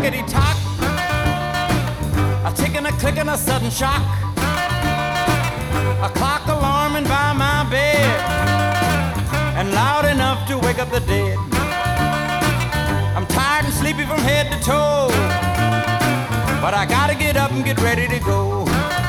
tickety-tock, a tick and a click and a sudden shock, a clock alarming by my bed, and loud enough to wake up the dead. I'm tired and sleepy from head to toe, but I gotta get up and get ready to go.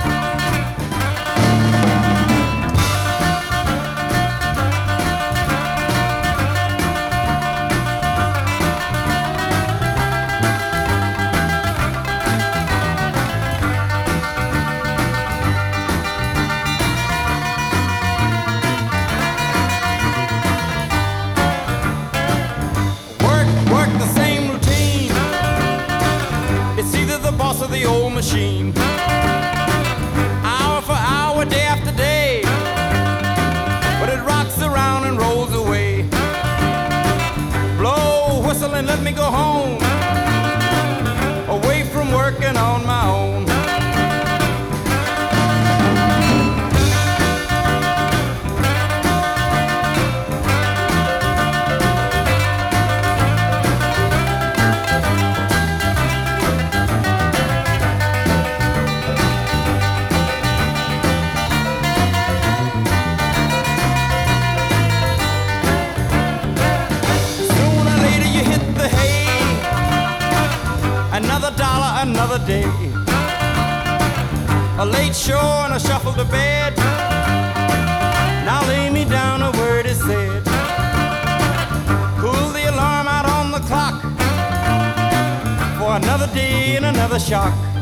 Of the old machine, hour for hour, day after day, but it rocks around and rolls away. Blow, whistle, and let me go home, away from working on my own. Another dollar, another day, a late show and a shuffle to bed. Now lay me down, a word is said. Pull the alarm out on the clock for another day and another shock.